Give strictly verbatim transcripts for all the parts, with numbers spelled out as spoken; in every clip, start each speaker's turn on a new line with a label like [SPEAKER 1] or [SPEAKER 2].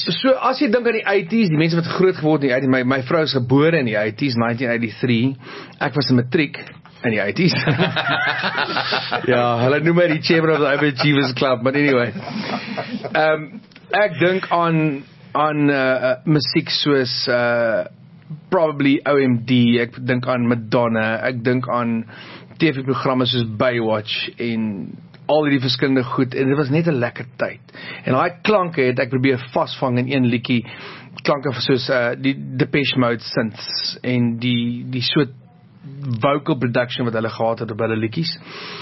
[SPEAKER 1] So, as jy dink aan die eighties, die mense wat groot geword in die eighties, my, my vrou is gebore in die eighties, nineteen eighty-three, ek was in matriek in die eighties. Ja, hulle noem my die chairman of the Overachievers Club, but anyway. Um, ek dink aan, aan uh, musiek soos, uh, probably O M D, ek dink aan Madonna, ek dink aan T V-programme soos Baywatch en al die verskillende goed, en dit was net 'n lekker tyd. En daai klanke het ek probeer vasvang in een liedjie, klanke soos uh, die Depeche Mode synths en die die soort vocal production wat hulle gehad het op hulle liedjies.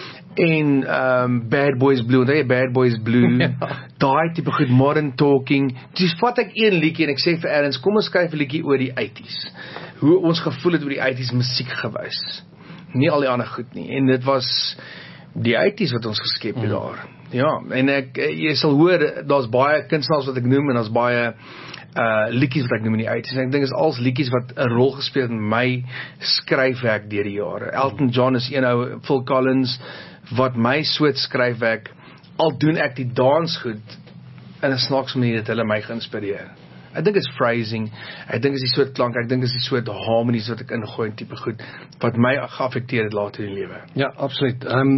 [SPEAKER 1] En um, Bad Boys Blue, onthou jy Bad Boys Blue, ja. Daai tipe goed, Modern Talking. Dus vat ek een liedjie en ek sê vir Erns, kom ons skryf 'n liedjie oor die eighties. Hoe ons gevoel het oor die eighties musiek gewys. Nie al die ander goed nie. En dit was die eighties wat ons geskep het mm. daar. Ja, en ek, jy sal hoor, daar's baie kunstenaars wat ek noem, en daar's baie uh, liedjies wat ek noem in die eighties. En ek dink is als liedjies wat 'n rol gespeel het in my skryfwerk deur die jare. Elton John is een ou, Phil Collins, wat my soort skryfwerk, al doen ek die dansgoed, in 'n snaakse manier het hulle my geïnspireer. Ek dink is phrasing, ek dink is die soort klank, ek dink is die soort harmonies wat ek ingooi en tipe goed, wat my geaffekteer het later in die lewe.
[SPEAKER 2] Ja, absoluut. Um,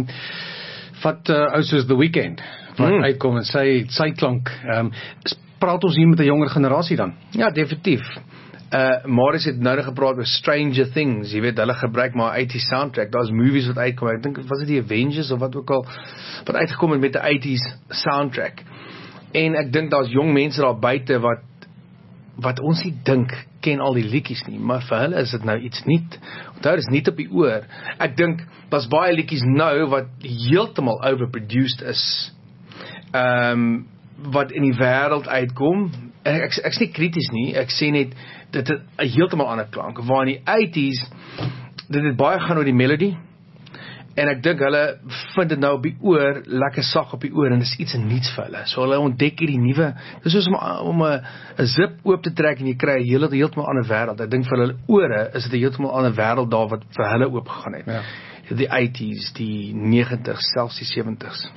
[SPEAKER 2] wat uh, ou soos The Weeknd, wat mm. uitkom en sy, sy klank, um, praat ons hier met 'n jonger generasie dan?
[SPEAKER 1] Ja, definitief. Uh, Marius het nou gepraat oor Stranger Things, jy weet, hulle gebruik maar eighties soundtrack, daar's movies wat uitkom, ek dink, was dit die Avengers of wat ook al, wat uitgekom het met die eighties soundtrack, en ek dink daar's jong mense daar buite wat, wat ons nie dink, ken al die liedjies nie, maar vir hulle is dit nou iets nuut, onthou, dit is nie op die oor, ek dink, daar's baie liedjies nou, wat heeltemal overproduced is, um, wat in die wêreld uitkom, ek, ek, ek is nie krities nie, ek sê net, dit het 'n heeltemal ander klank, waar in die eighties, dit het baie gaan oor die melody, en ek dink hulle vind dit nou op die oor, lekker sag op die oor, en dit is iets nuuts vir hulle, so hulle ontdek hierdie nuwe, dit is soos om, om 'n zip oop te trek, en jy kry 'n hele, heeltemal ander wêreld, ek dink vir hulle ore, is dit 'n heeltemal ander wêreld daar, wat vir hulle oop gegaan het, ja. Die eighties, die nineties, selfs die seventies.